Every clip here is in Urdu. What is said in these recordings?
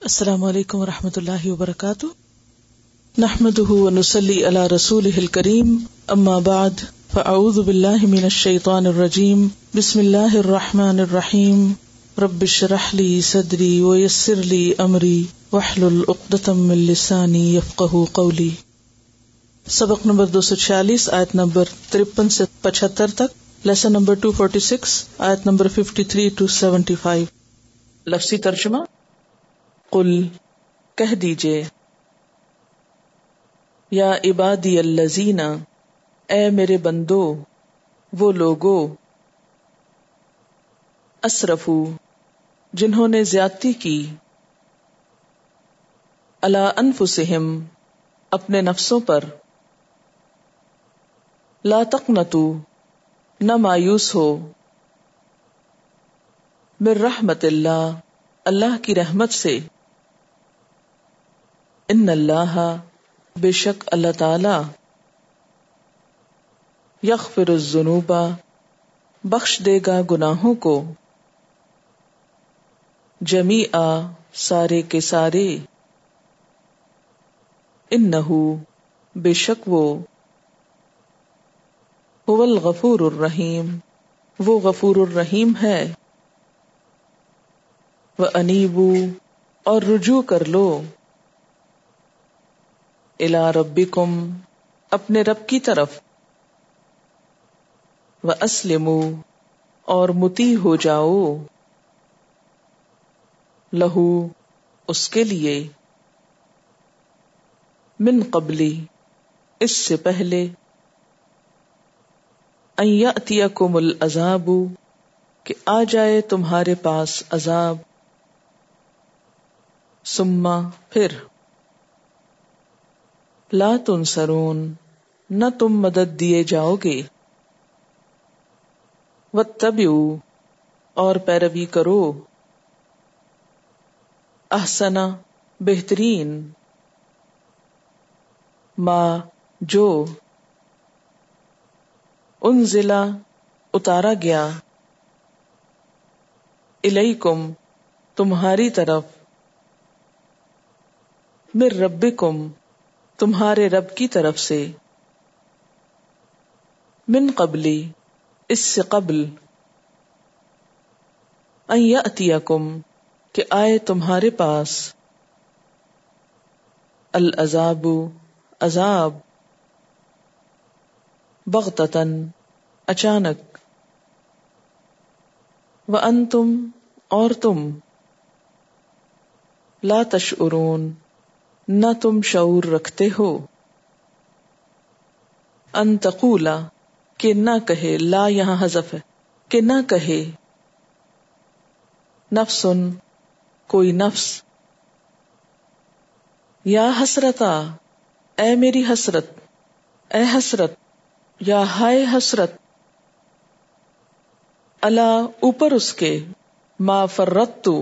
السلام علیکم ورحمۃ اللہ وبرکاتہ، نحمده ونصلی علی رسولہ الکریم، اما بعد فاعوذ باللہ من الشیطان الرجیم، بسم اللہ الرحمن الرحیم، رب اشرح لی صدری ویسر لی امری واحلل عقدۃ من لسانی یفقہوا قولی۔ سبق نمبر 246 آیت نمبر 53 سے 75 تک، لیسن نمبر 246 آیت نمبر 53 to 75۔ لفظی ترجمہ، قل کہہ دیجئے، یا عبادی الذین، اے میرے بندو وہ لوگو، اسرفو جنہوں نے زیادتی کی، علی انفسہم اپنے نفسوں پر، لا تقنطوا نہ مایوس ہو، من رحمت اللہ اللہ کی رحمت سے، ان اللہ بے شک اللہ تعالی، یغفر الذنوب بخش دے گا گناہوں کو، جمیعا سارے کے سارے، انہ بے شک وہ، هو الغفور الرحیم وہ غفور الرحیم ہے، وَأَنِيبُوا اور رجوع کر لو، الی ربکم اپنے رب کی طرف، وَأَسْلِمُوا اور مطیع ہو جاؤ، لہو اس کے لیے، من قبلی اس سے پہلے، ان یأتیکم العذاب کہ آ جائے تمہارے پاس عذاب، ثم پھر، لا تنصرون نہ تم مدد دیے جاؤ گے، واتبعوا اور پیروی کرو، احسن بہترین، ما جو، انزل اتارا گیا، الیکم تمہاری طرف، من ربکم تمہارے رب کی طرف سے، من قبلی اس سے قبل، ان یأتیکم کہ آئے تمہارے پاس، العذاب عذاب، بغتۃً اچانک، وانتم اور تم، لا تشعرون نہ تم شعور رکھتے ہو، ان تقولا کہ نہ کہے، لا یہاں حذف ہے، کہ نہ کہے، نفس کوئی نفس، یا حسرتا اے میری حسرت، اے حسرت، یا ہائے حسرت، الا اوپر اس کے، ما فرطت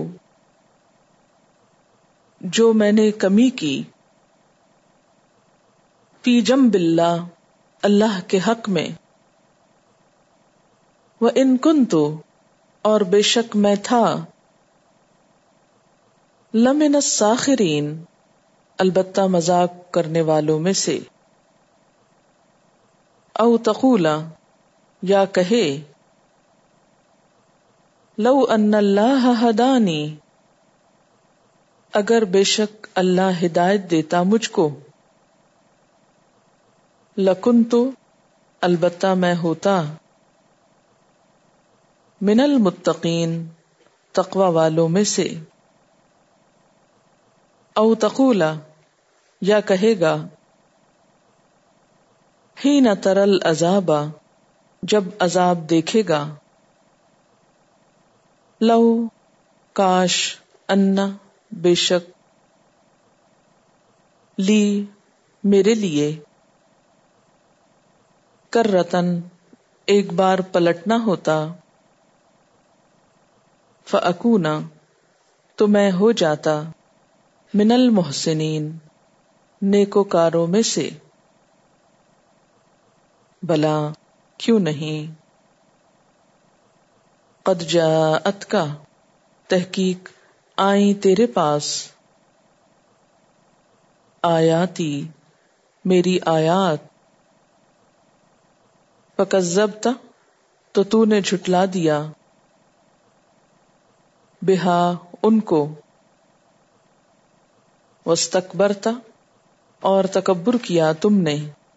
جو میں نے کمی کی، فی جنب اللہ اللہ کے حق میں، وَإِن كُنتُ اور بے شک میں تھا، لَمِنَ السَّاخِرِينَ البتہ مذاق کرنے والوں میں سے، او تقولا یا کہے، لو ان اللہ ہدانی اگر بے شک اللہ ہدایت دیتا مجھ کو، لکنت البتہ میں ہوتا، من المتقین تقوی والوں میں سے، او تقولا یا کہے گا، حین تری العذاب جب عذاب دیکھے گا، لو کاش، ان بے شک، لی میرے لیے، کرتن ایک بار پلٹنا ہوتا، فاکون تو میں ہو جاتا، من المحسنین نیکوکاروں میں سے، بلا کیوں نہیں، قد جاءتک تحقیق آئیں تیرے پاس، آیاتی میری آیات، فکذبت تو تو نے جھٹلا دیا، بہا ان کو، واستکبرت اور تکبر کیا تم نے،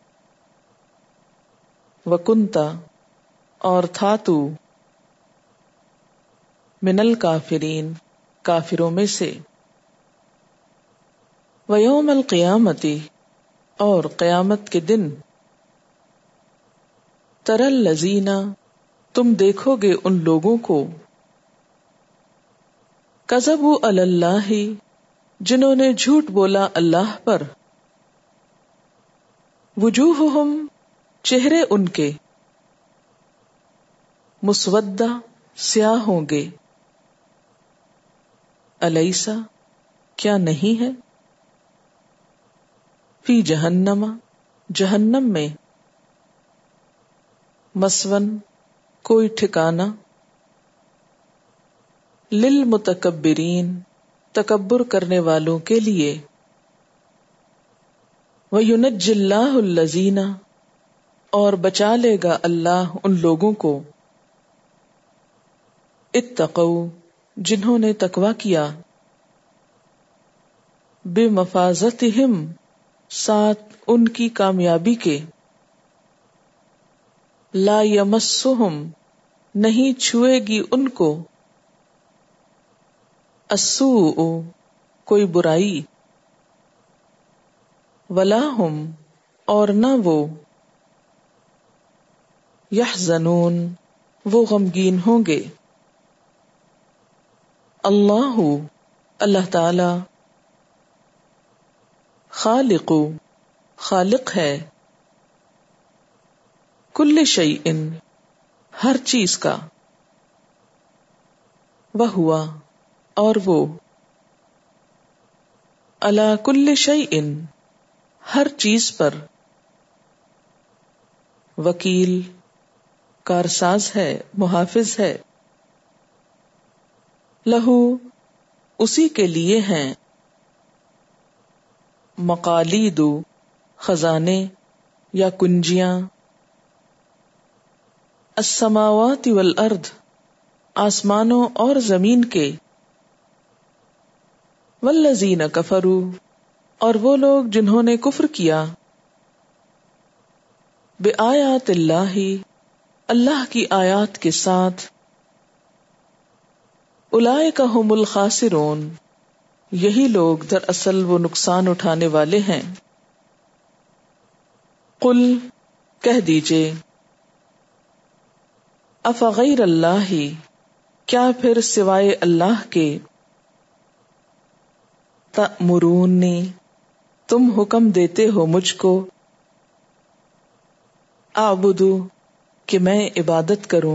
وکنت اور تھا تو، من الکافرین کافروں میں سے، ویوم القیامتی اور قیامت کے دن، تری الذین تم دیکھو گے ان لوگوں کو، کذبوا علی اللہ جنہوں نے جھوٹ بولا اللہ پر، وجوہہم چہرے ان کے، مسودہ سیاہ ہوں گے، الیس کیا نہیں ہے، فی جہنم جہنم میں، مسون کوئی ٹھکانہ، للمتکبرین تکبر کرنے والوں کے لیے، وَيُنَجِّ اللَّهُ الَّذِينَ اور بچا لے گا اللہ ان لوگوں کو، اتقوا جنہوں نے تقوی کیا، بمفازتہم ساتھ ان کی کامیابی کے، لا یمسہم نہیں چھوئے گی ان کو، السوء کوئی برائی، ولا ہم اور نہ وہ، یحزنون وہ غمگین ہوں گے، اللہ اللہ تعالی، خالق ہے، کل شیء ہر چیز کا، وہوا اور وہ، علی کل شیء ہر چیز پر، وکیل کارساز ہے، محافظ ہے، لہو اسی کے لیے ہیں، مقالید خزانے یا کنجیاں، السماوات والارض آسمانوں اور زمین کے، والذین کفروا اور وہ لوگ جنہوں نے کفر کیا، بآیات اللہ اللہ کی آیات کے ساتھ، اولئک ھم الخاسرون یہی لوگ دراصل وہ نقصان اٹھانے والے ہیں، قل کہہ دیجئے، افغیر اللہ کیا پھر سوائے اللہ کے، تأمرونی تم حکم دیتے ہو مجھ کو، اعبدو کہ میں عبادت کروں،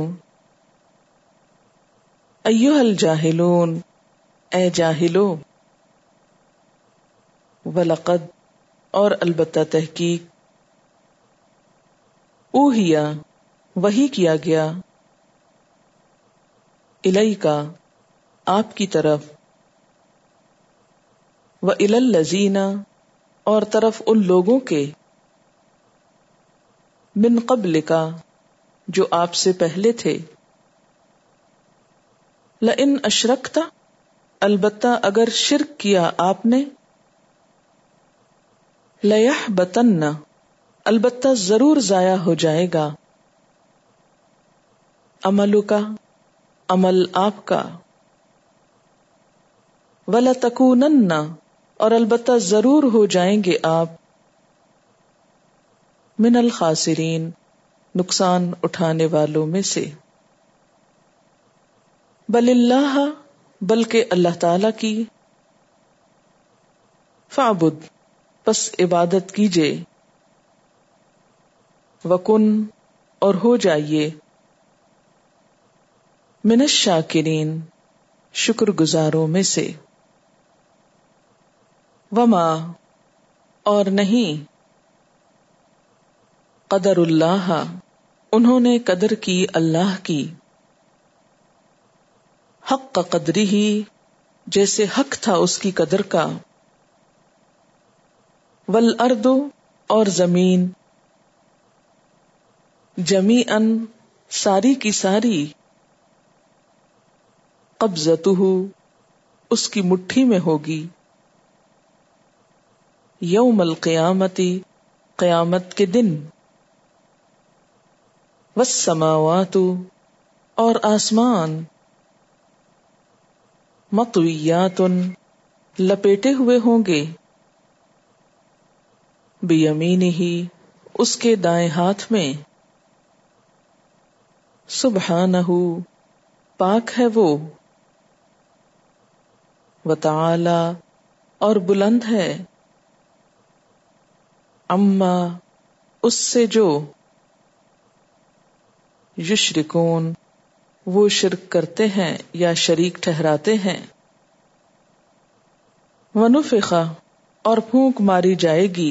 ایھا الجاہلون اے جاہلو، وَلَقَدْ اور البتہ تحقیق، اوحیا وحی کیا گیا، الیکا آپ کی طرف، وَإِلَى الَّذِينَ اور طرف ان لوگوں کے، من قبلکا جو آپ سے پہلے تھے، لئن اشرکتا البتہ اگر شرک کیا آپ نے، لیحبطن البتہ ضرور ضائع ہو جائے گا، عملکا عمل آپ کا، وَلَتَكُونَنَّ اور البتہ ضرور ہو جائیں گے آپ، من الخاسرین نقصان اٹھانے والوں میں سے، بل اللہ بلکہ اللہ تعالی کی، فاعبد پس عبادت کیجئے، وکن اور ہو جائیے، من الشاکرین شکر گزاروں میں سے، وما اور نہیں، قدر اللہ انہوں نے قدر کی اللہ کی، حق قدری ہی جیسے حق تھا اس کی قدر کا، والارض اور زمین، جمیعاً ساری کی ساری، قبضتہ اس کی مٹھی میں ہوگی، یوم القیامتی قیامت کے دن، والسماوات اور آسمان، مطویات لپیٹے ہوئے ہوں گے، بیمینہ اس کے دائیں ہاتھ میں، سبحانہ پاک ہے وہ، وتعالی اور بلند ہے، عما اس سے جو، یشرکون وہ شرک کرتے ہیں یا شریک ٹھہراتے ہیں، ونفخ اور پھونک ماری جائے گی،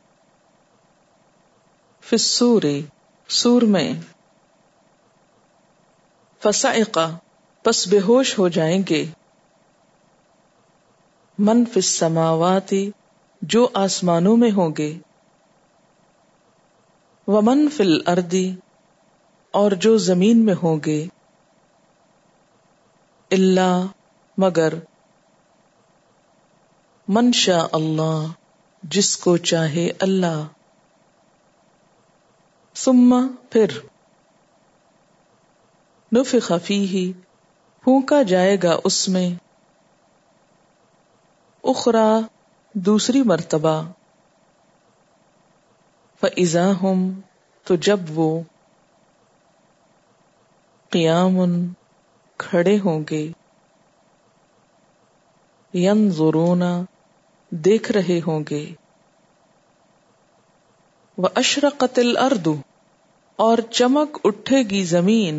فی الصور سور میں، فصعق پس بے ہوش ہو جائیں گے، من فی السماوات جو آسمانوں میں ہوں گے، ومن فی الارض اور جو زمین میں ہوں گے، الا مگر، من شاء اللہ جس کو چاہے اللہ، ثم پھر، نفخ فیہ پھونکا جائے گا اس میں، اخرى دوسری مرتبہ، فاذا ہم تو جب وہ، قیام کھڑے ہوں گے، ینظرون دیکھ رہے ہوں گے، واشرقت الارض اور چمک اٹھے گی زمین،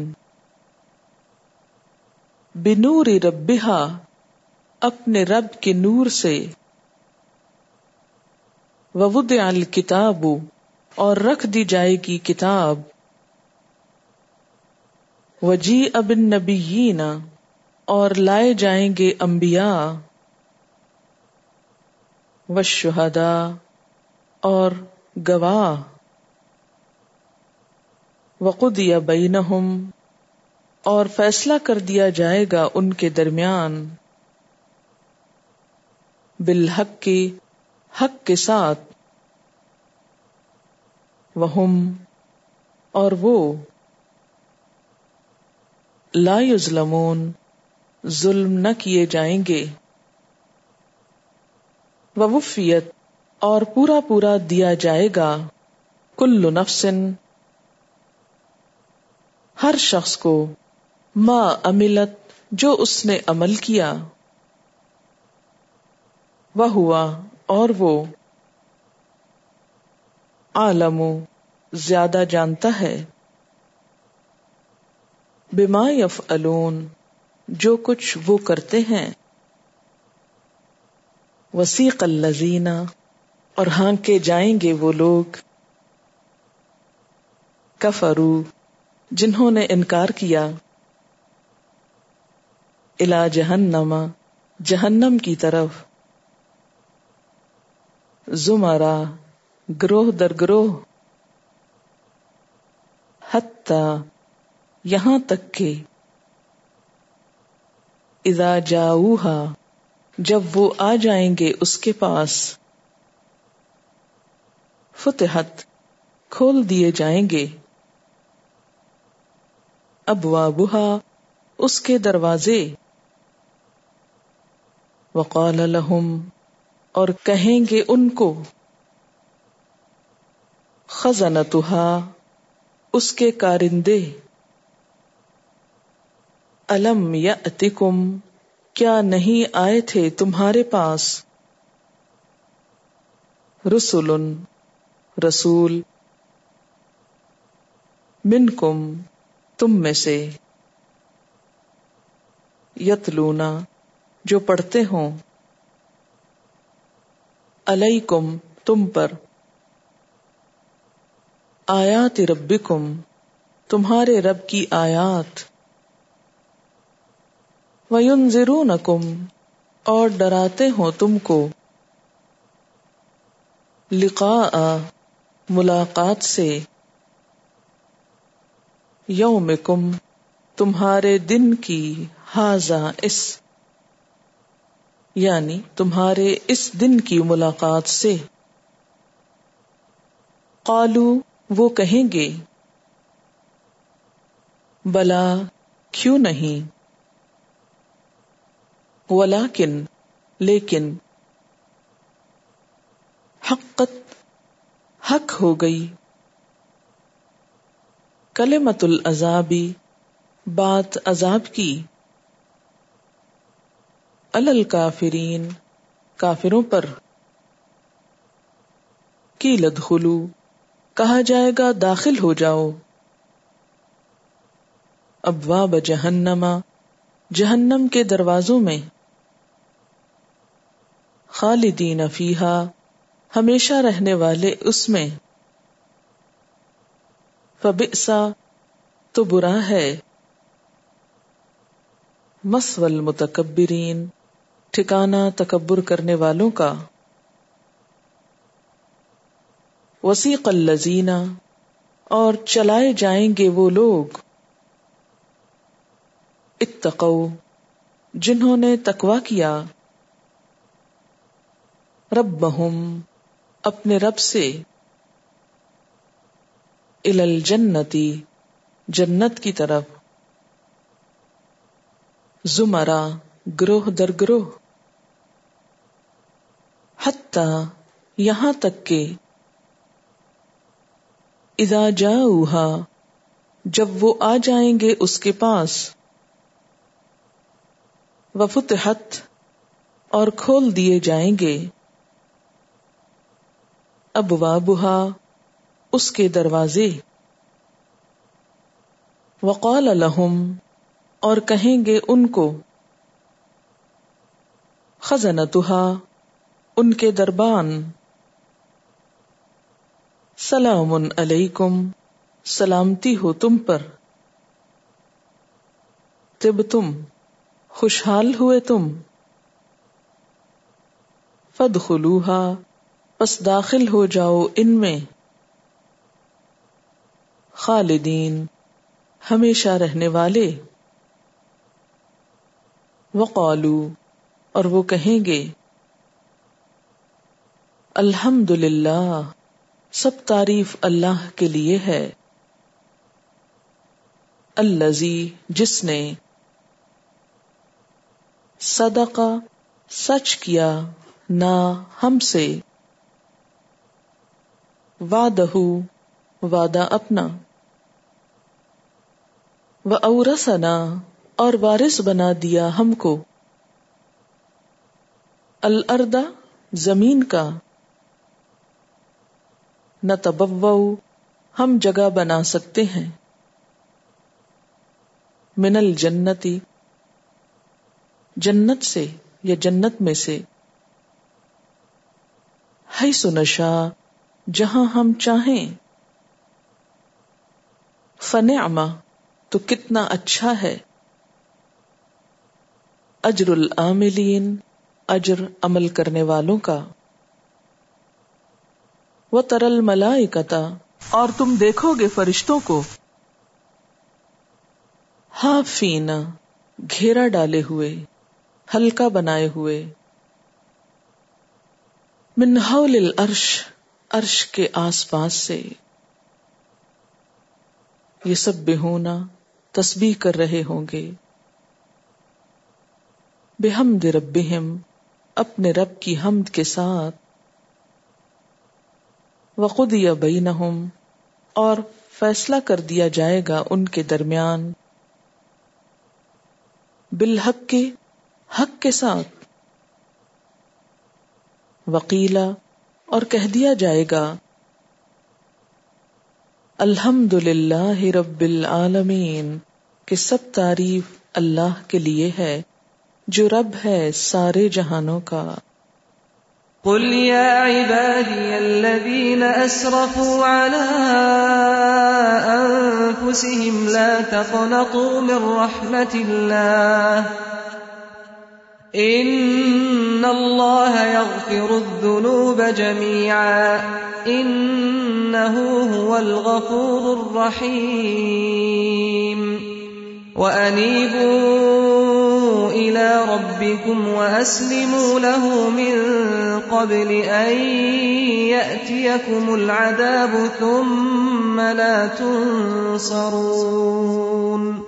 بنور ربہا اپنے رب کے نور سے، ووضع الکتاب اور رکھ دی جائے گی کتاب، وجیء بالنبیین اور لائے جائیں گے انبیاء، والشہداء اور گواہ، وقضی بینہم اور فیصلہ کر دیا جائے گا ان کے درمیان، بالحق حق کے ساتھ، وہم اور وہ، لا یظلمون ظلم نہ کیے جائیں گے، ووفیت اور پورا پورا دیا جائے گا، کل نفس ہر شخص کو، ما عملت جو اس نے عمل کیا، وہوا اور وہ، عالم زیادہ جانتا ہے، بما یفعلون جو کچھ وہ کرتے ہیں، وسیق الذین اور ہانکے جائیں گے وہ لوگ، کفروا جنہوں نے انکار کیا، الی جہنم جہنم کی طرف، زمرا گروہ در گروہ، حتی یہاں تک کہ، اذا جاؤہا جب وہ آ جائیں گے اس کے پاس، فتحت کھول دیے جائیں گے، ابوابہا اس کے دروازے، وقال لہم اور کہیں گے ان کو، خزنتہا اس کے کارندے، الم یأتکم کیا نہیں آئے تھے تمہارے پاس، رسل رسول، منکم تم میں سے، یتلونا جو پڑھتے ہوں، علیکم تم پر، آیات ربکم تمہارے رب کی آیات، وینذرونکم اور ڈراتے ہوں تم کو، لقاء ملاقات سے، یومکم تمہارے دن کی، ھذا اس یعنی تمہارے اس دن کی ملاقات سے۔ قالو وہ کہیں گے، بلا کیوں نہیں، ولیکن لیکن، حقت حق ہو گئی، کلمۃ العذاب بات عذاب کی، علی الکافرین کافروں پر، قیل ادخلوا کہا جائے گا داخل ہو جاؤ، ابواب جہنم جہنم کے دروازوں میں، خالدین فیہا ہمیشہ رہنے والے اس میں، فبئس تو برا ہے، مثوی المتکبرین ٹھکانہ تکبر کرنے والوں کا، وسیق الذین اور چلائے جائیں گے وہ لوگ، اتقوا جنہوں نے تقوی کیا، ربہم اپنے رب سے، الی الجنتی جنت کی طرف، زمرہ گروہ در گروہ، حتی یہاں تک کہ، اذا جاؤہا جب وہ آ جائیں گے اس کے پاس، وفتحت اور کھول دیے جائیں گے، ابوابہا اس کے دروازے، وقال لہم اور کہیں گے ان کو، خزنتہا ان کے دربان، سلام علیکم سلامتی ہو تم پر، طبتم خوشحال ہوئے تم، فادخلوہا پس داخل ہو جاؤ ان میں، خالدین ہمیشہ رہنے والے، وقالو اور وہ کہیں گے، الحمدللہ سب تعریف اللہ کے لیے ہے، الذی جس نے، صدق سچ کیا، نا ہم سے، وعدہ وعدہ اپنا، وَأَوْرَثَنَا اور وارث بنا دیا ہم کو، الْأَرْضَ زمین کا، نَتَبَوَّأُ ہم جگہ بنا سکتے ہیں، من الجنت جنت سے یا جنت میں سے، حیث نشاء جہاں ہم چاہیں، فنعم تو کتنا اچھا ہے، اجر العاملین اجر عمل کرنے والوں کا، وَتَرَى الْمَلَائِكَةَ اور تم دیکھو گے فرشتوں کو، حافین گھیرا ڈالے ہوئے، ہلکا بنائے ہوئے، من حول العرش عرش کے آس پاس سے، یسبحون تسبیح کر رہے ہوں گے، بحمد ربہم اپنے رب کی حمد کے ساتھ، وقضی بینہم اور فیصلہ کر دیا جائے گا ان کے درمیان، بالحق حق کے ساتھ، وقیلا اور کہہ دیا جائے گا، الحمدللہ رب العالمین کہ سب تعریف اللہ کے لیے ہے جو رب ہے سارے جہانوں کا۔ قل یا عبادی الذین اسرفوا علی انفسهم لا تقنطوا من رحمت اللہ إن الله يغفر الذنوب جميعا إنه هو الغفور الرحيم وأنيبوا إلى ربكم وأسلموا له من قبل أن يأتيكم العذاب ثم لا تنصرون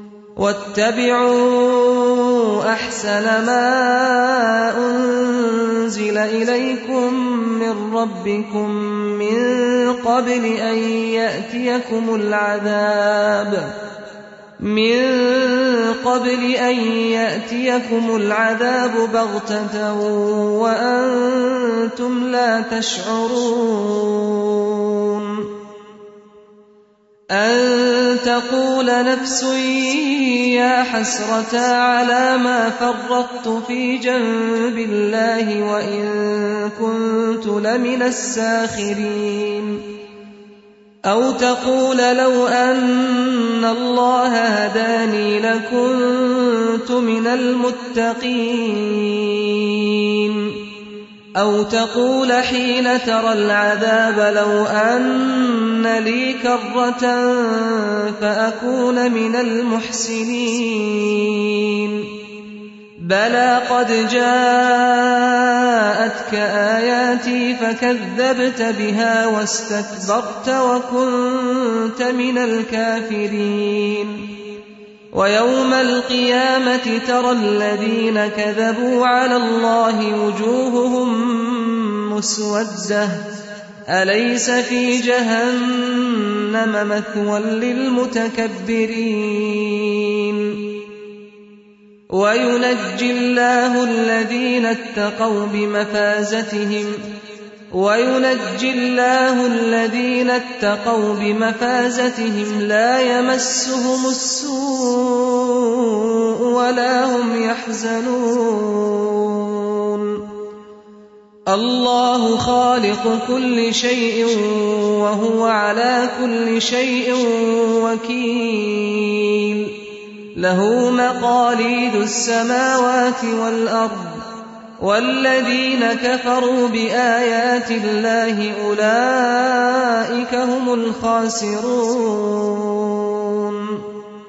واتبعوا أحسن ما أنزل إليكم من ربكم من قبل أن يأتيكم العذاب بغتة وأنتم لا تشعرون أن تقول نفس يا حسرة على ما فرطت في جنب الله وإن كنت لمن الساخرين أو تقول لو أن الله هداني لكنت من المتقين أو تقول حين ترى العذاب لو أن لي كرة فأكون من المحسنين بلى قد جاءتك آياتي فكذبت بها واستكبرت وكنت من الكافرين ويوم القيامة ترى الذين كذبوا على الله وجوههم مسودة أليس في جهنم مثوى للمتكبرين وينجي الله الذين اتقوا بمفازتهم لا يمسهم السوء ولا هم يحزنون الله خالق كل شيء وهو على كل شيء وكيل له مقاليد السماوات والأرض والذين كفروا بآيات الله أولئك هم الخاسرون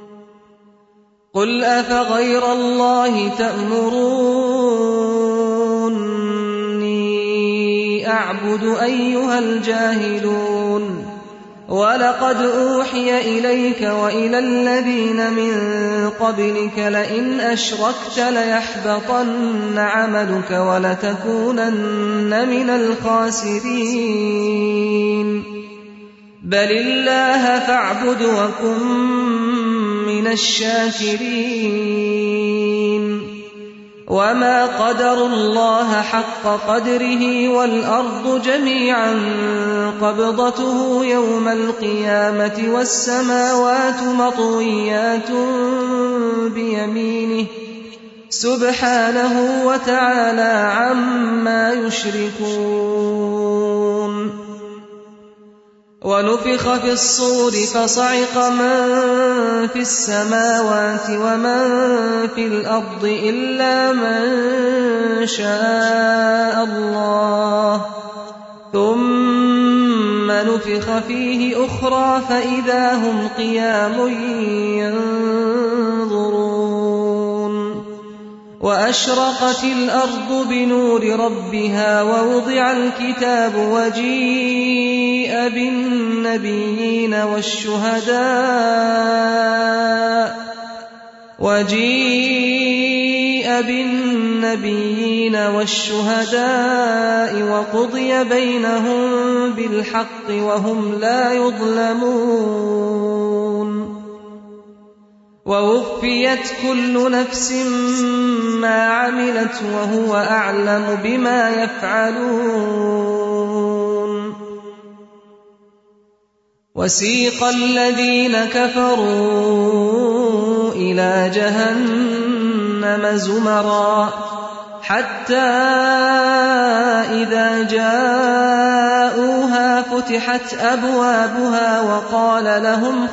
قل أفغير الله تأمروني أعبد أيها الجاهلون ولقد أوحي إليك وإلى الذين من قبلك لئن أشركت ليحبطن عملك ولتكونن من الخاسرين بل الله فاعبد وكن من الشاكرين وما قدروا الله حق قدره والأرض جميعا قبضته يوم القيامة والسماوات مطويات بيمينه سبحانه وتعالى عما يشركون ونفخ في الصور فصعق من في السماوات ومن في الأرض إلا من شاء الله ثم نفخ فيه أخرى فإذا هم قيام ينظرون وأشرقت الأرض بنور ربها ووضع الكتاب وجيء بالنبيين والشهداء وقضي بينهم بالحق وهم لا يظلمون ووفيت كل نفس ما عملت وهو أعلم بما يفعلون وسيق الذين كفروا إلى جهنم زمرا حتى إذا جاءوها فتحت أبوابها وقال لهم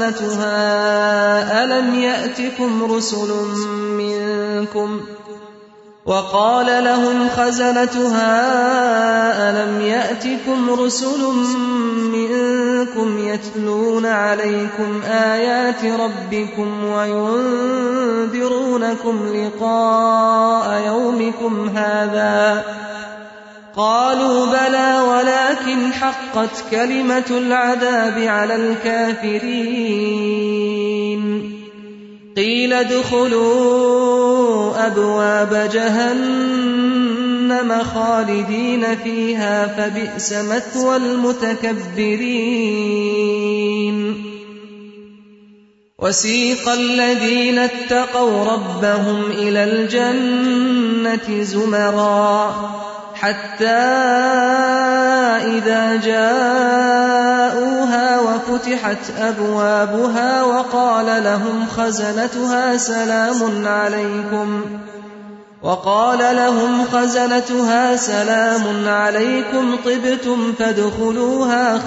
خزنتها ألم يأتكم رسل منكم وقال لهم خزنتها ألم يأتكم رسل منكم يتلون عليكم آيات ربكم وينذرونكم لقاء يومكم هذا؟ قالوا بلى ولكن حقت كلمة العذاب على الكافرين. قيل ادخلوا أبواب جهنم خالدين فيها فبئس مثوى المتكبرين. وسيق الذين اتقوا ربهم إلى الجنة زمرا حتى إذا جاءوها وفتحت أبوابها وقال لهم خزنتها سلام عليكم طبتم فادخلوها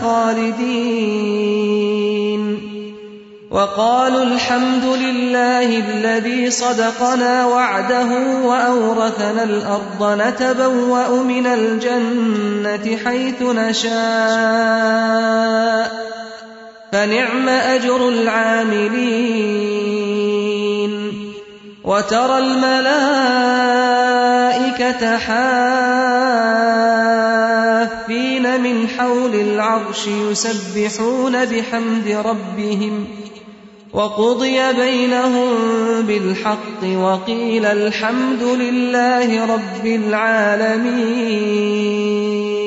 خالدين. وقالوا الحمد لله الذي صدقنا وعده وأورثنا الأرض نتبوأ من الجنة حيث نشاء فنعم أجر العاملين. وترى الملائكة حافين من حول العرش يسبحون بحمد ربهم وقضي بينهم بالحق وقيل الحمد لله رب العالمين.